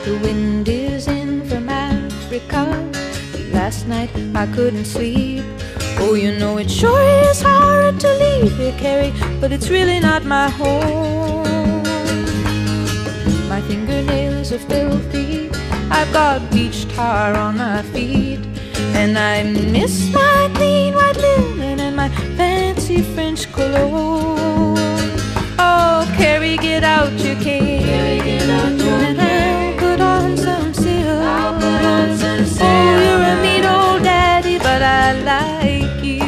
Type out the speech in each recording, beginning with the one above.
The wind is in from Africa. Last night I couldn't sleep. Oh, you know it sure is hard to leave here, Carrie, but it's really not my home. My fingernails are filthy, I've got beach tar on my feet, and I miss my clean white linen and my fancy French cologne. Oh, Carrie, get out your cane, and I'll put on some silk. Oh, you're a mean old daddy, but I like you.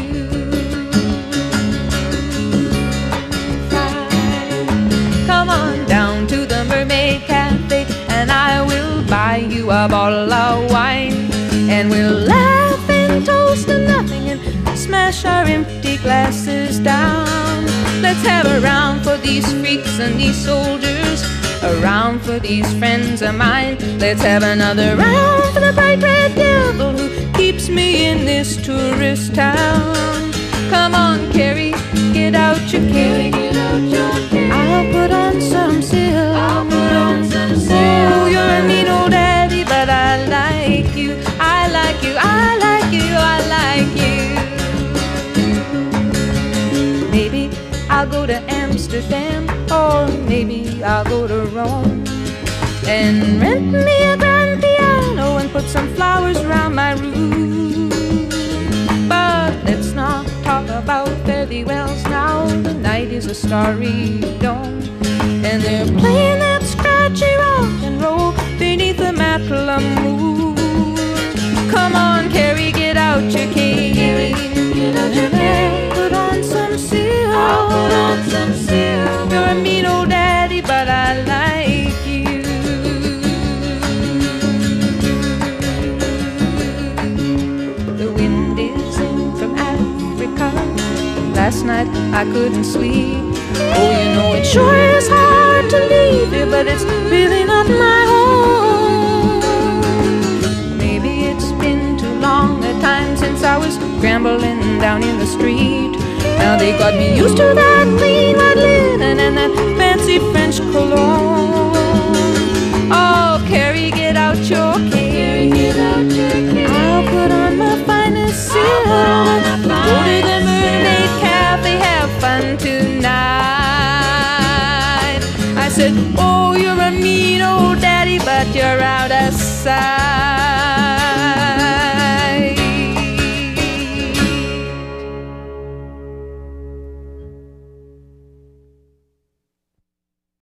Come on down to the Mermaid Cafe, and I will buy you a bottle of wine, and we'll laugh and toast to nothing and smash our empty glasses down. Let's have a round for these freaks and these soldiers, a round for these friends of mine. Let's have another round for the bright red devil who keeps me in this tourist town. Come on, Carrie, get out your cane. I'll put on some silk. Oh, you're a mean old daddy, but I like you. I like you, I like you, I like you. Maybe I'll go to Amsterdam, or maybe I'll go to Rome, and rent me a grand piano and put some flowers around my room. But let's not talk about fairy wells now. The night is a starry dome, and they're playing that scratchy rock and roll beneath the Matlamoon. Come on, Carrie, get out your cane. Put on some silk. You're a mean old daddy, but I like you. The wind is in from Africa. Last night I couldn't sleep. Oh, you know it sure is hard to leave here, but it's really not my home. Maybe it's been too long a time since I was scrambling down in the street. Now they got me used to that clean white linen and that fancy French cologne. Oh, Carrie, get out your cane. I'll put on my finest silk. Go to the Mermaid Cafe, have fun tonight. I said, oh, you're a mean old daddy, but you're out of sight.